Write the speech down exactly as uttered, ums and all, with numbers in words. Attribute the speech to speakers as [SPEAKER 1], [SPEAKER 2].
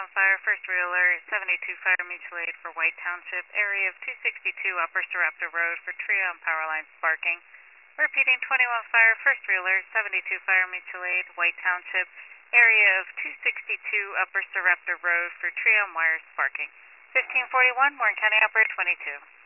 [SPEAKER 1] twenty-one fire, first reeler, seventy-two fire mutual aid for White Township, area of two sixty-two Upper Sarepta Road for tree on power line sparking. Repeating, twenty-one fire, first reeler, seventy-two fire mutual aid, White Township, area of two sixty-two Upper Sarepta Road for tree on wire sparking. fifteen forty-one, Warren County Operator twenty-two.